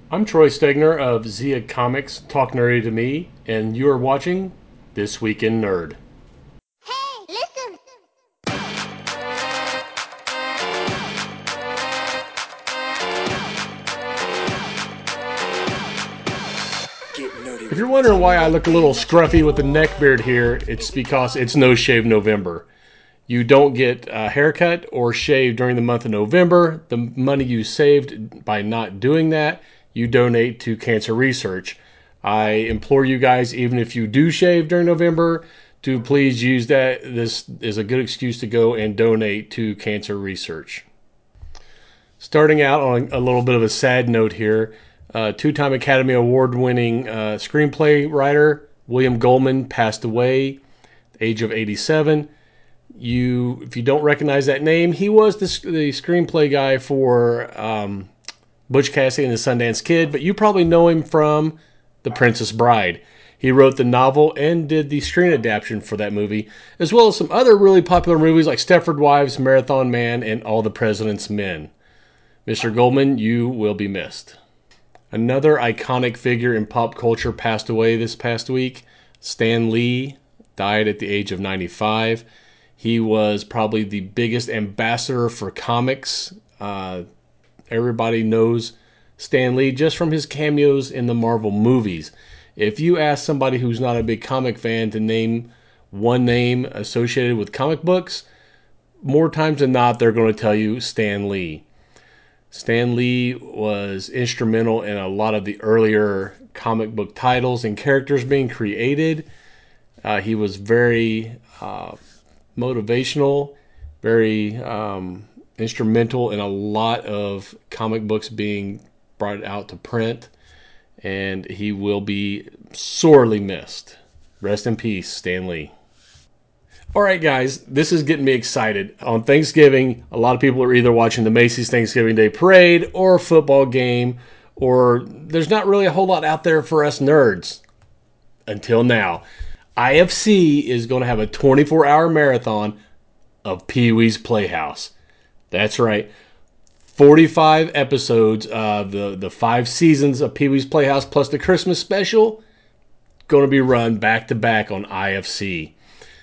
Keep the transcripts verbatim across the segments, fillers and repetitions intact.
I'm Troy Stegner of Zia Comics Talk Nerdy to Me, and you are watching This Week in Nerd. Hey, listen! If you're wondering why I look a little scruffy with the neck beard here, it's because it's No Shave November. You don't get a haircut or shave during the month of November. The money you saved by not doing that, you donate to cancer research. I implore you guys, even if you do shave during November, to please use that. This is a good excuse to go and donate to cancer research. Starting out on a little bit of a sad note here, uh, two-time Academy Award-winning uh, screenplay writer William Goldman passed away, at the age of eighty-seven. You, if you don't recognize that name, he was the, the screenplay guy for um, Butch Cassidy and the Sundance Kid, but you probably know him from The Princess Bride. He wrote the novel and did the screen adaptation for that movie, as well as some other really popular movies like Stepford Wives, Marathon Man, and All the President's Men. Mister Goldman, you will be missed. Another iconic figure in pop culture passed away this past week. Stan Lee died at the age of ninety-five. He was probably the biggest ambassador for comics. Uh, everybody knows Stan Lee just from his cameos in the Marvel movies. If you ask somebody who's not a big comic fan to name one name associated with comic books, more times than not, they're going to tell you Stan Lee. Stan Lee was instrumental in a lot of the earlier comic book titles and characters being created. Uh, he was very uh, motivational, very um, instrumental in a lot of comic books being brought out to print, and he will be sorely missed. Rest in peace, Stan Lee. All right, guys, this is getting me excited. On Thanksgiving, a lot of people are either watching the Macy's Thanksgiving Day Parade or a football game, or there's not really a whole lot out there for us nerds. Until now. I F C is going to have a twenty-four hour marathon of Pee-wee's Playhouse. That's right. forty-five episodes of the, the five seasons of Pee-wee's Playhouse plus the Christmas special going to be run back to back on I F C.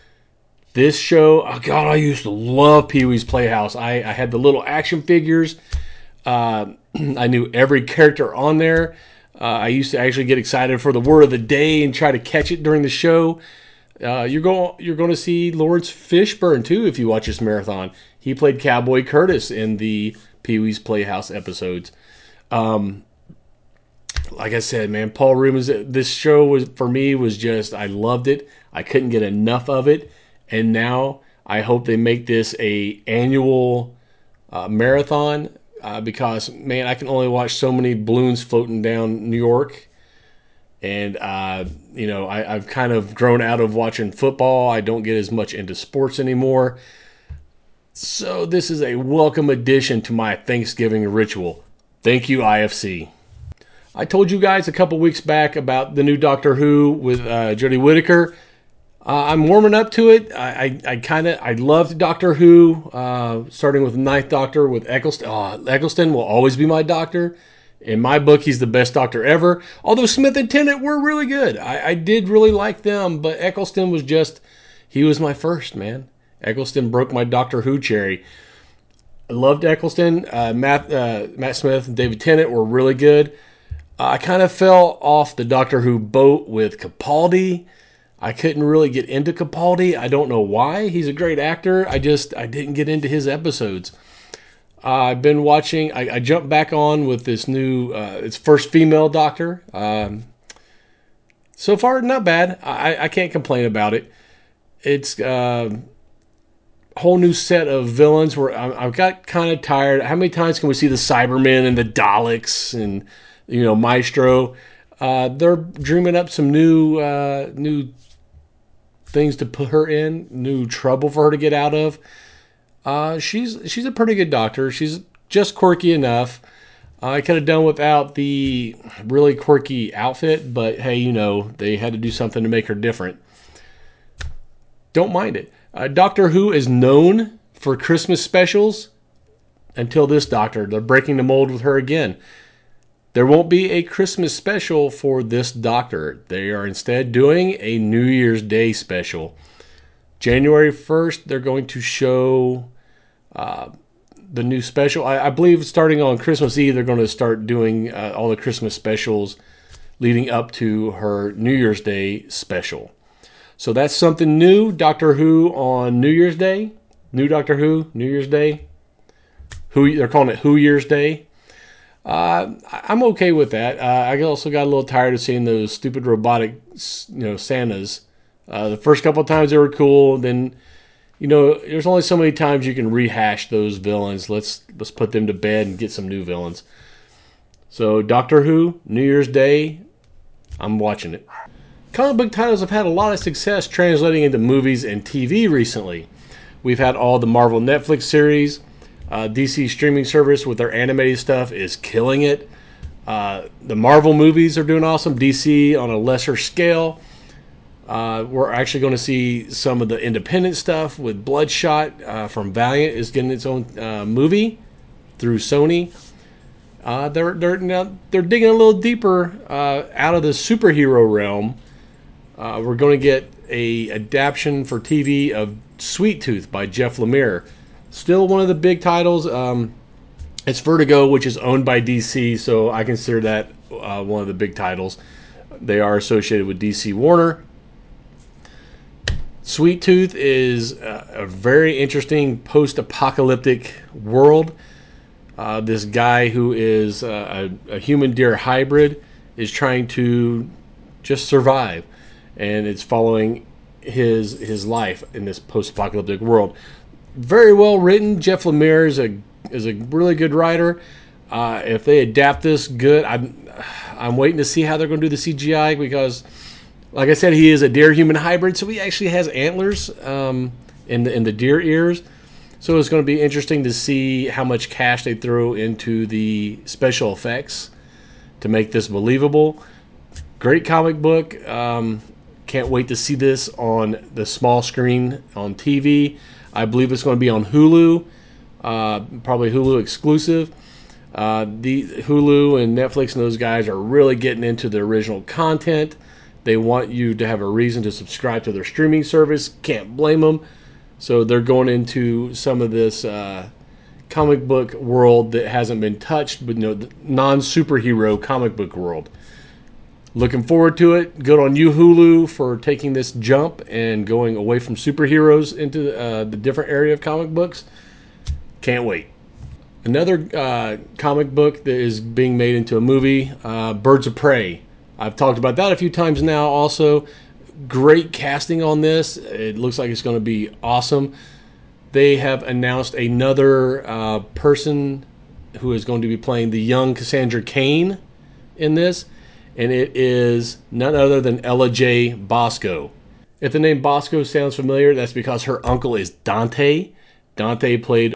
This show, oh God, I used to love Pee-wee's Playhouse. I, I had the little action figures. Uh, I knew every character on there. Uh, I used to actually get excited for the word of the day and try to catch it during the show. Uh, you're going you're going to see Lawrence Fishburne too if you watch this marathon. He played Cowboy Curtis in the Pee-wee's Playhouse episodes. Um, like I said, man, Paul Rubens. This show was for me was just I loved it. I couldn't get enough of it. And now I hope they make this a annual uh, marathon uh, because, man, I can only watch so many balloons floating down New York. And, uh, you know, I, I've kind of grown out of watching football. I don't get as much into sports anymore. So this is a welcome addition to my Thanksgiving ritual. Thank you, I F C. I told you guys a couple weeks back about the new Doctor Who with uh, Jodie Whittaker. Uh, I'm warming up to it. I, I, I kind of I loved Doctor Who, uh, starting with the Ninth Doctor with Eccleston. Oh, Eccleston will always be my Doctor. In my book, he's the best Doctor ever. Although Smith and Tennant were really good. I, I did really like them, but Eccleston was just, he was my first, man. Eccleston broke my Doctor Who cherry. I loved Eccleston. Uh, Matt, uh, Matt Smith and David Tennant were really good. Uh, I kind of fell off the Doctor Who boat with Capaldi. I couldn't really get into Capaldi. I don't know why. He's a great actor. I just, I didn't get into his episodes. Uh, I've been watching, I, I jumped back on with this new, uh, its first female doctor. Um, so far, not bad. I, I can't complain about it. It's uh, a whole new set of villains where I, I've got kind of tired. How many times can we see the Cybermen and the Daleks and, you know, Maestro? Uh, they're dreaming up some new, uh, new things to put her in, new trouble for her to get out of. Uh, she's she's a pretty good doctor. She's just quirky enough. Uh, I could have done without the really quirky outfit, but hey, you know, they had to do something to make her different. Don't mind it. Uh, Doctor Who is known for Christmas specials until this doctor. They're breaking the mold with her again. There won't be a Christmas special for this Doctor. They are instead doing a New Year's Day special. January first, they're going to show uh, the new special. I, I believe starting on Christmas Eve, they're going to start doing uh, all the Christmas specials leading up to her New Year's Day special. So that's something new. Doctor Who on New Year's Day. New Doctor Who, New Year's Day. Who they're calling it Who Year's Day. Uh, I'm okay with that. Uh, I also got a little tired of seeing those stupid robotic, you know, Santas. Uh, the first couple of times they were cool. Then, you know, there's only so many times you can rehash those villains. Let's let's put them to bed and get some new villains. So Doctor Who, New Year's Day, I'm watching it. Comic book titles have had a lot of success translating into movies and T V recently. We've had all the Marvel Netflix series. Uh, D C streaming service with their animated stuff is killing it. Uh, the Marvel movies are doing awesome. D C on a lesser scale. Uh, we're actually going to see some of the independent stuff with Bloodshot uh, from Valiant is getting its own uh, movie through Sony. Uh, they're they're now they're digging a little deeper uh, out of the superhero realm. Uh, we're going to get a adaptation for T V of Sweet Tooth by Jeff Lemire. Still one of the big titles. Um, it's Vertigo, which is owned by D C, so I consider that uh, one of the big titles. They are associated with D C Warner. Sweet Tooth is a, a very interesting post-apocalyptic world. Uh, this guy who is uh, a, a human deer hybrid is trying to just survive, and it's following his his life in this post-apocalyptic world. Very well written. Jeff Lemire is a is a really good writer. Uh, if they adapt this good, I'm I'm waiting to see how they're going to do the C G I because, like I said, he is a deer-human hybrid, so he actually has antlers um, in the in the deer ears. So it's going to be interesting to see how much cash they throw into the special effects to make this believable. Great comic book. Um, can't wait to see this on the small screen on T V. I believe it's going to be on Hulu, uh, probably Hulu exclusive. Uh, the Hulu and Netflix and those guys are really getting into the original content. They want you to have a reason to subscribe to their streaming service. Can't blame them. So they're going into some of this uh, comic book world that hasn't been touched, but you know, the non-superhero comic book world. Looking forward to it. Good on you, Hulu, for taking this jump and going away from superheroes into uh, the different area of comic books. Can't wait. Another uh, comic book that is being made into a movie, uh, Birds of Prey. I've talked about that a few times now also. Great casting on this. It looks like it's going to be awesome. They have announced another uh, person who is going to be playing the young Cassandra Cain in this, and it is none other than Ella J. Bosco. If the name Bosco sounds familiar, that's because her uncle is Dante. Dante played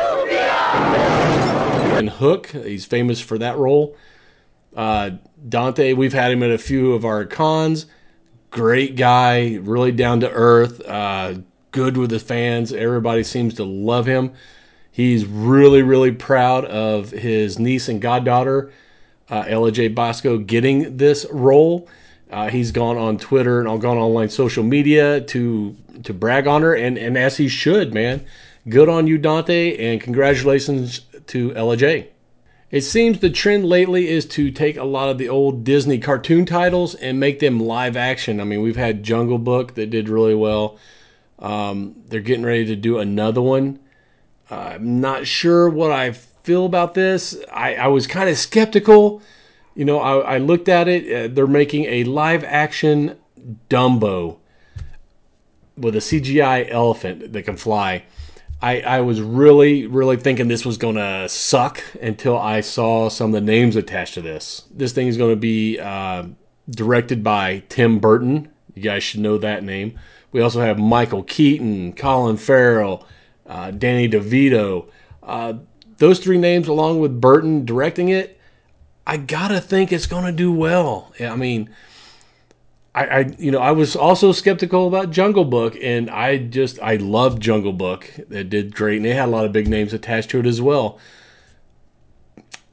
in Hook. He's famous for that role. Uh, Dante, we've had him at a few of our cons. Great guy, really down to earth, uh, good with the fans. Everybody seems to love him. He's really, really proud of his niece and goddaughter, uh, Ella J. Bosco, getting this role. Uh, he's gone on Twitter and all gone online social media to to brag on her, and, and as he should, man. Good on you, Dante, and congratulations to Ella J. It seems the trend lately is to take a lot of the old Disney cartoon titles and make them live action. I mean, we've had Jungle Book that did really well. Um, they're getting ready to do another one. Uh, I'm not sure what I feel about this. I, I was kind of skeptical. You know, I, I looked at it. Uh, they're making a live action Dumbo with a C G I elephant that can fly. I, I was really, really thinking this was going to suck until I saw some of the names attached to this. This thing is going to be uh, directed by Tim Burton. You guys should know that name. We also have Michael Keaton, Colin Farrell, uh, Danny DeVito. Uh, those three names, along with Burton directing it, I got to think it's going to do well. I mean, I, I, you know, I was also skeptical about Jungle Book, and I just, I loved Jungle Book. It did great, and they had a lot of big names attached to it as well.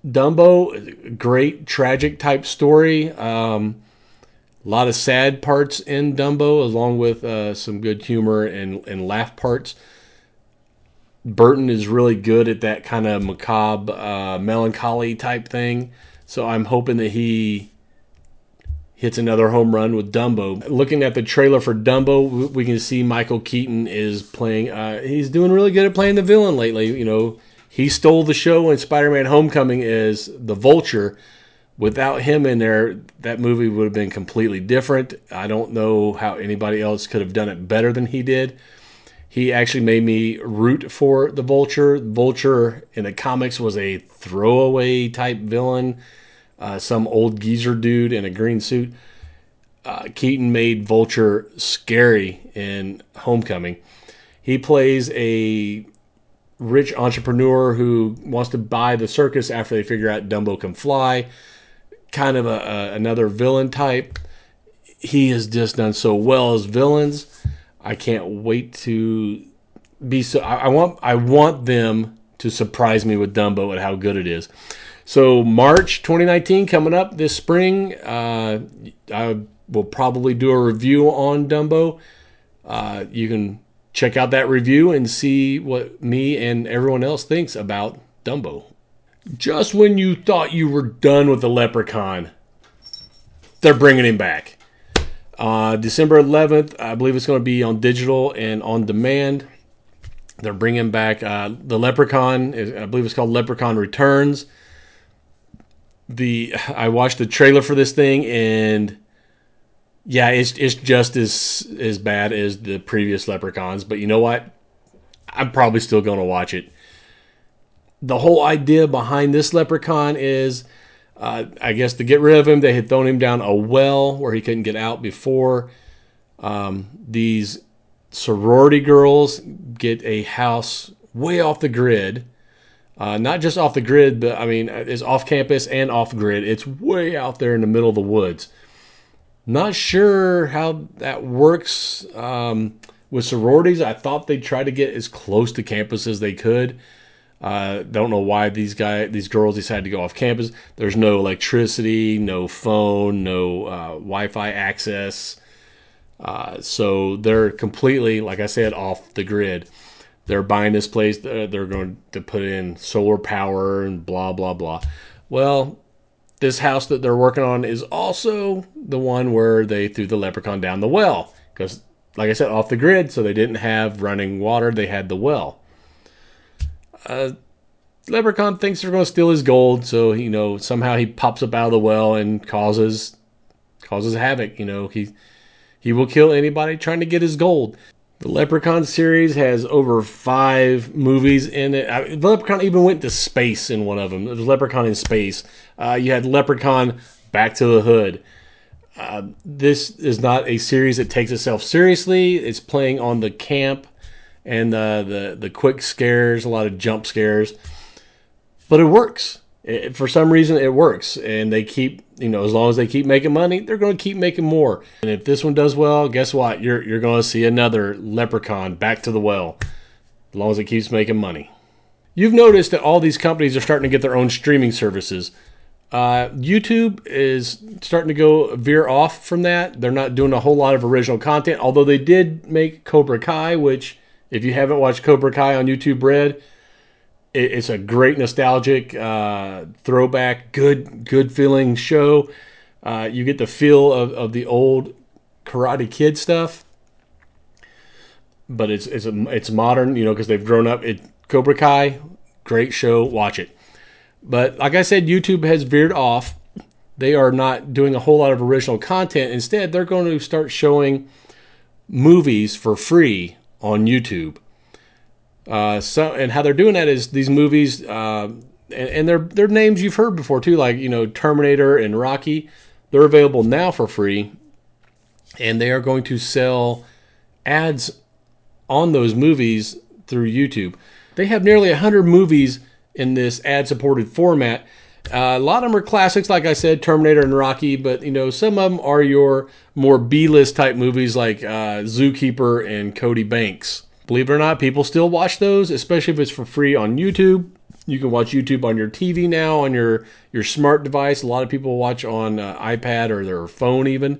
Dumbo, great tragic type story. Um, a lot of sad parts in Dumbo, along with uh, some good humor and, and laugh parts. Burton is really good at that kind of macabre, uh, melancholy type thing. So I'm hoping that he hits another home run with Dumbo. Looking at the trailer for Dumbo, we can see Michael Keaton is playing. Uh, he's doing really good at playing the villain lately. You know, he stole the show in Spider-Man: Homecoming as the Vulture. Without him in there, that movie would have been completely different. I don't know how anybody else could have done it better than he did. He actually made me root for the Vulture. Vulture in the comics was a throwaway type villain, uh, some old geezer dude in a green suit. Uh, Keaton made Vulture scary in Homecoming. He plays a rich entrepreneur who wants to buy the circus after they figure out Dumbo can fly. Kind of a, a, another villain type. He has just done so well as villains. I can't wait to be so. I, I want. I want them to surprise me with Dumbo and how good it is. So March twenty nineteen coming up this spring. Uh, I will probably do a review on Dumbo. Uh, you can check out that review and see what me and everyone else thinks about Dumbo. Just when you thought you were done with the Leprechaun, they're bringing him back. Uh, December eleventh, I believe it's going to be on digital and on demand. They're bringing back uh, the Leprechaun. I believe it's called Leprechaun Returns. The I watched the trailer for this thing, and yeah, it's it's just as as bad as the previous Leprechauns. But you know what? I'm probably still going to watch it. The whole idea behind this Leprechaun is, uh, I guess, to get rid of him, they had thrown him down a well where he couldn't get out before. Um, these sorority girls get a house way off the grid. Uh, not just off the grid, but I mean, it's off campus and off grid. It's way out there in the middle of the woods. Not sure how that works um, with sororities. I thought they'd try to get as close to campus as they could. Uh, don't know why these guys, these girls decided to go off campus. There's no electricity, no phone, no uh, Wi-Fi access. Uh, so they're completely, like I said, off the grid. They're buying this place. They're going to put in solar power and blah, blah, blah. Well, this house that they're working on is also the one where they threw the Leprechaun down the well. Because, like I said, off the grid, so they didn't have running water. They had the well. Uh, Leprechaun thinks they're going to steal his gold, so you know somehow he pops up out of the well and causes causes havoc. You know he he will kill anybody trying to get his gold. The Leprechaun series has over five movies in it. I, the Leprechaun even went to space in one of them. It was Leprechaun in Space. Uh, you had Leprechaun Back to the Hood. Uh, this is not a series that takes itself seriously. It's playing on the camp and the, the, the quick scares, a lot of jump scares. But it works. It, for some reason, it works. And they keep, you know, as long as they keep making money, they're going to keep making more. And if this one does well, guess what? You're, you're going to see another Leprechaun Back to the Well, as long as it keeps making money. You've noticed that all these companies are starting to get their own streaming services. Uh, YouTube is starting to go veer off from that. They're not doing a whole lot of original content, although they did make Cobra Kai, which, if you haven't watched Cobra Kai on YouTube Red, it's a great nostalgic uh, throwback, good good feeling show. Uh, you get the feel of, of the old Karate Kid stuff, but it's it's it's modern, you know, because they've grown up. It Cobra Kai, great show, watch it. But like I said, YouTube has veered off. They are not doing a whole lot of original content. Instead, they're going to start showing movies for free on YouTube. Uh, so and how they're doing that is these movies, uh, and, and they're they're names you've heard before too, like you know Terminator and Rocky. They're available now for free, and they are going to sell ads on those movies through YouTube. They have nearly a hundred movies in this ad-supported format. Uh, a lot of them are classics, like I said, Terminator and Rocky, but you know some of them are your more B-list type movies like uh, Zookeeper and Cody Banks. Believe it or not, people still watch those, especially if it's for free on YouTube. You can watch YouTube on your T V now, on your, your smart device. A lot of people watch on uh, iPad or their phone even.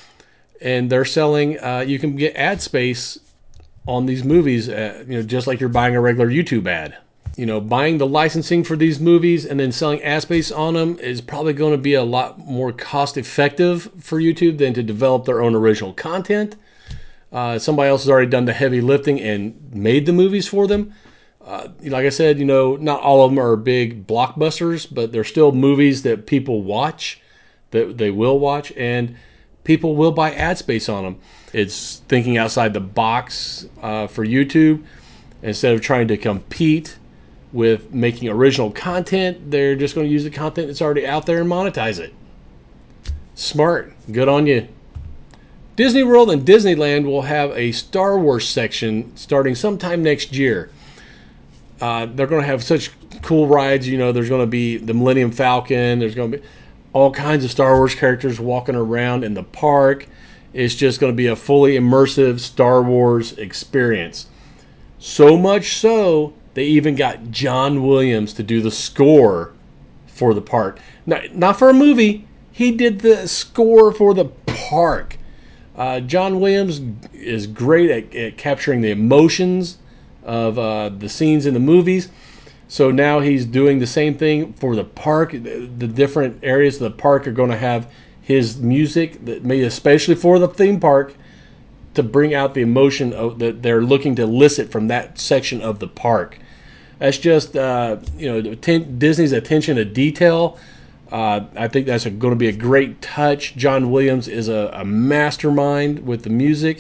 And they're selling, uh, you can get ad space on these movies, uh, you know, just like you're buying a regular YouTube ad. You know, buying the licensing for these movies and then selling ad space on them is probably going to be a lot more cost effective for YouTube than to develop their own original content. Uh, somebody else has already done the heavy lifting and made the movies for them. Uh, like I said, you know, not all of them are big blockbusters, but they're still movies that people watch, that they will watch, and people will buy ad space on them. It's thinking outside the box uh, for YouTube. Instead of trying to compete with making original content, they're just going to use the content that's already out there and monetize it. Smart. Good on you. Disney World and Disneyland will have a Star Wars section starting sometime next year. Uh, they're going to have such cool rides. You know, there's going to be the Millennium Falcon. There's going to be all kinds of Star Wars characters walking around in the park. It's just going to be a fully immersive Star Wars experience. So much so, they even got John Williams to do the score for the park. Not, not for a movie. He did the score for the park. Uh, John Williams is great at, at capturing the emotions of uh, the scenes in the movies. So now he's doing the same thing for the park. The, the different areas of the park are going to have his music that made especially for the theme park to bring out the emotion of, that they're looking to elicit from that section of the park. That's just uh, you know ten, Disney's attention to detail. Uh, I think that's going to be a great touch. John Williams is a, a mastermind with the music.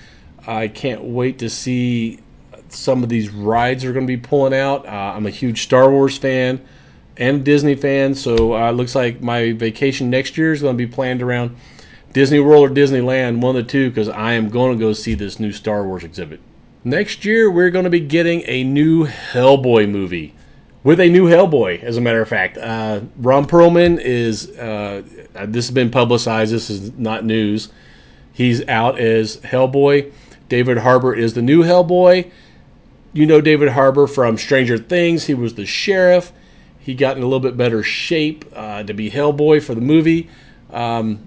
I can't wait to see some of these rides are going to be pulling out. Uh, I'm a huge Star Wars fan and a Disney fan, so uh, it looks like my vacation next year is going to be planned around Disney World or Disneyland, one of the two, because I am going to go see this new Star Wars exhibit. Next year, we're going to be getting a new Hellboy movie. With a new Hellboy, as a matter of fact. Uh, Ron Perlman is, uh, this has been publicized, this is not news. He's out as Hellboy. David Harbour is the new Hellboy. You know David Harbour from Stranger Things. He was the sheriff. He got in a little bit better shape uh, to be Hellboy for the movie. Um,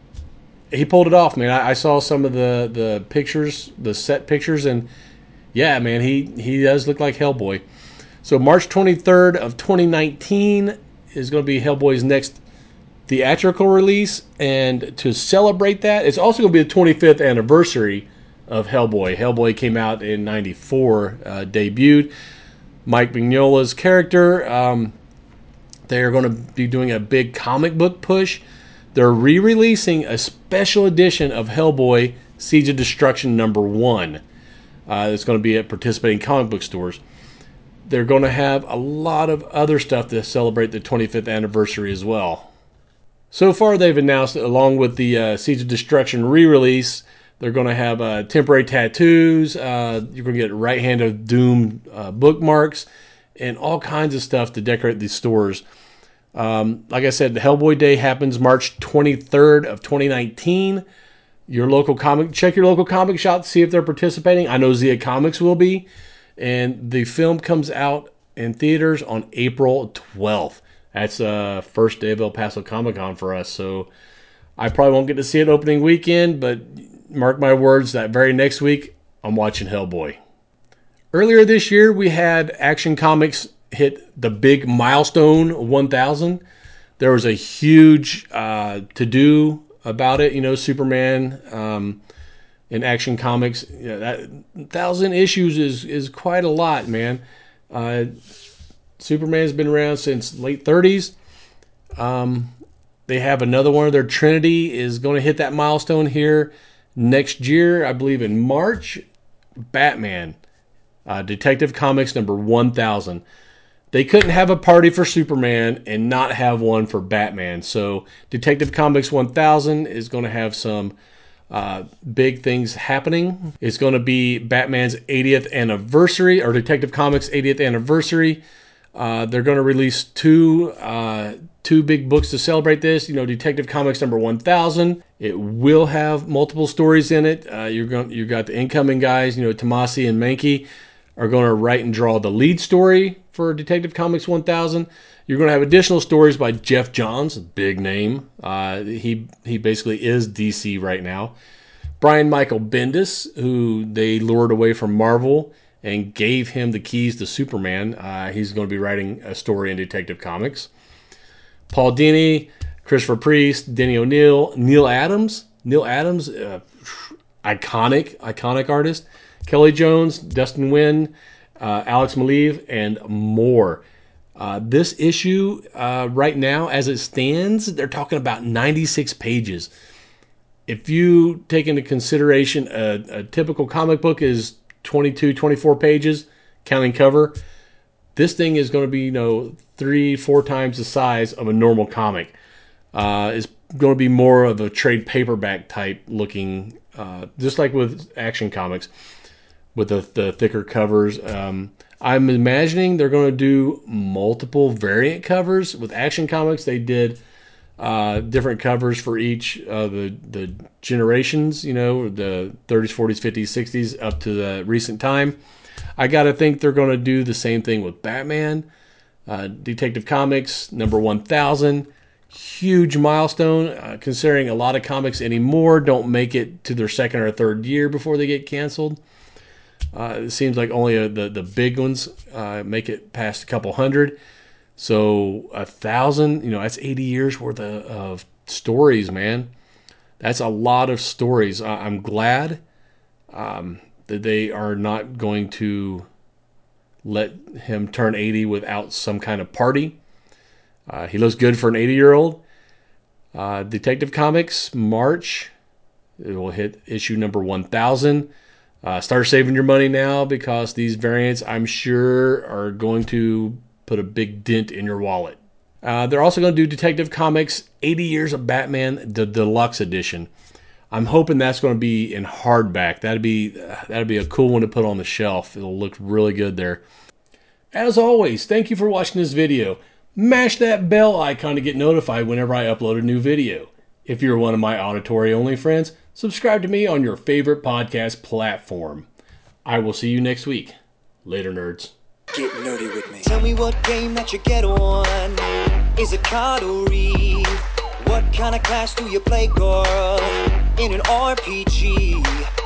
he pulled it off, man. I, I saw some of the, the pictures, the set pictures, and yeah, man, he, he does look like Hellboy. So March twenty-third of twenty nineteen is going to be Hellboy's next theatrical release, and to celebrate that, it's also going to be the twenty-fifth anniversary of Hellboy. Hellboy came out in ninety-four, uh, debuted. Mike Mignola's character. Um, they are going to be doing a big comic book push. They're re-releasing a special edition of Hellboy Siege of Destruction number one. Uh, it's going to be at participating comic book stores. They're going to have a lot of other stuff to celebrate the twenty-fifth anniversary as well. So far, they've announced, along with the uh, Siege of Destruction re-release, they're going to have uh, temporary tattoos. Uh, you're going to get Right Hand of Doom uh, bookmarks and all kinds of stuff to decorate these stores. Um, like I said, the Hellboy Day happens March twenty-third of twenty nineteen. Your local comic, check your local comic shop to see if they're participating. I know Zia Comics will be. And the film comes out in theaters on April twelfth. That's the uh, first day of El Paso Comic Con for us. So I probably won't get to see it opening weekend, but mark my words, that very next week, I'm watching Hellboy. Earlier this year, we had Action Comics hit the big milestone one thousand. There was a huge uh, to-do about it. You know, Superman... Um, in Action Comics, you know, that thousand issues is is quite a lot, man. Uh, Superman's been around since late thirties. Um, they have another one of their Trinity is going to hit that milestone here next year, I believe in March. Batman, uh, Detective Comics number one thousand. They couldn't have a party for Superman and not have one for Batman. So Detective Comics one thousand is going to have some Uh, big things happening. It's going to be Batman's eightieth anniversary, or Detective Comics' eightieth anniversary. Uh, they're going to release two uh, two big books to celebrate this. You know, Detective Comics number one thousand. It will have multiple stories in it. Uh, you're going, you got the incoming guys. You know, Tomasi and Mankey are going to write and draw the lead story for Detective Comics one thousand. You're going to have additional stories by Geoff Johns, big name. Uh, he he basically is D C right now. Brian Michael Bendis, who they lured away from Marvel and gave him the keys to Superman. Uh, he's going to be writing a story in Detective Comics. Paul Dini, Christopher Priest, Denny O'Neil, Neil Adams. Neil Adams, uh, iconic, iconic artist. Kelly Jones, Dustin Nguyen, uh, Alex Maleev, and more. Uh, this issue, uh, right now, as it stands, they're talking about ninety-six pages. If you take into consideration a, a typical comic book is twenty-two, twenty-four pages, counting cover, this thing is going to be, you know, three, four times the size of a normal comic. Uh, it's going to be more of a trade paperback type looking, uh, just like with Action Comics, with the, the thicker covers. Um, I'm imagining they're going to do multiple variant covers. With Action Comics, they did uh, different covers for each of the, the generations, you know, the thirties, forties, fifties, sixties, up to the recent time. I got to think they're going to do the same thing with Batman. Uh, Detective Comics, number one thousand. Huge milestone, uh, considering a lot of comics anymore don't make it to their second or third year before they get canceled. Uh, it seems like only a, the, the big ones uh, make it past a couple hundred. So a thousand, you know, that's eighty years worth of, of stories, man. That's a lot of stories. I, I'm glad um, that they are not going to let him turn eighty without some kind of party. Uh, he looks good for an eighty-year-old. Uh, Detective Comics, March. It will hit issue number one thousand. Uh, start saving your money now because these variants, I'm sure, are going to put a big dent in your wallet. Uh, they're also going to do Detective Comics eighty Years of Batman, the Deluxe Edition. I'm hoping that's going to be in hardback. That'd be uh, that'd be a cool one to put on the shelf. It'll look really good there. As always, thank you for watching this video. Mash that bell icon to get notified whenever I upload a new video. If you're one of my auditory-only friends, subscribe to me on your favorite podcast platform. I will see you next week. Later, nerds. Get nerdy with me. Tell me what game that you get on. Is it card or read? What kind of class do you play, girl? In an R P G.